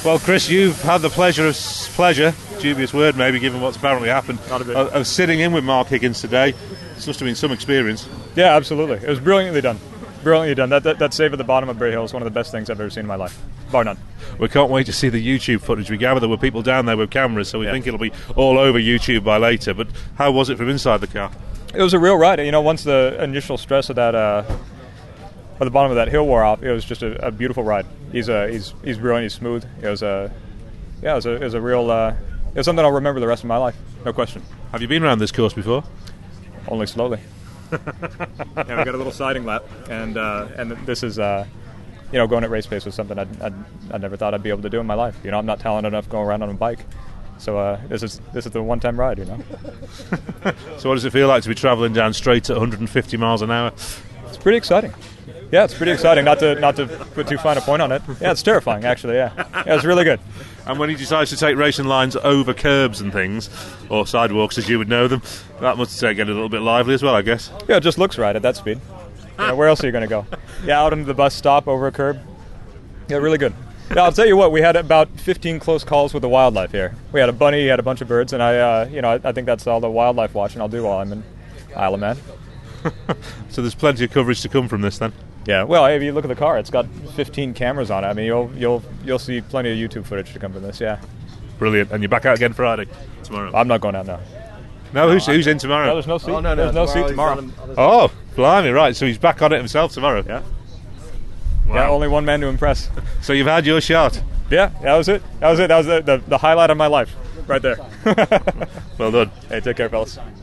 Well, Chris, you've had the pleasure, dubious word maybe, given what's apparently happened, Not a bit. of sitting in with Mark Higgins today. This must have been some experience. Yeah, absolutely. It was brilliantly done. Brilliantly done. That save at the bottom of Bray Hill is one of the best things I've ever seen in my life, bar none. We can't wait to see the YouTube footage. We gather there were people down there with cameras, so we think it'll be all over YouTube by later. But how was it from inside the car? It was a real ride. You know, once the initial stress of that, at the bottom of that hill wore off, it was just a beautiful ride. He's brilliant. He's smooth. It was a real. It was something I'll remember the rest of my life, no question. Have you been around this course before? Only slowly. Yeah, we got a little siding lap, and this is, going at race pace was something I never thought I'd be able to do in my life. You know, I'm not talented enough going around on a bike, so this is the one-time ride. You know. So, what does it feel like to be travelling down straight at 150 miles an hour? It's pretty exciting. Yeah, it's pretty exciting. Not to put too fine a point on it. Yeah, it's terrifying actually. Yeah, it's really good. And when he decides to take racing lines over curbs and things, or sidewalks as you would know them, that must get a little bit lively as well, I guess. Yeah, it just looks right at that speed. Where else are you going to go? Yeah, out into the bus stop over a curb. Yeah, really good. Yeah, I'll tell you what, we had about 15 close calls with the wildlife here. We had a bunny, had a bunch of birds, and I think that's all the wildlife watching I'll do while I'm in Isle of Man. So there's plenty of coverage to come from this then? Yeah, well, if you look at the car, it's got 15 cameras on it. I mean, you'll see plenty of YouTube footage to come from this. Yeah, brilliant. And you're back out again Friday, tomorrow. I'm not going out now. No, who's in tomorrow? No, there's no seat. Oh, no, there's no seat tomorrow. Oh, blimey, right. So he's back on it himself tomorrow. Yeah. Wow. Yeah, only one man to impress. So you've had your shot. Yeah, that was it. That was the highlight of my life, right there. Well done. Hey, take care, fellas.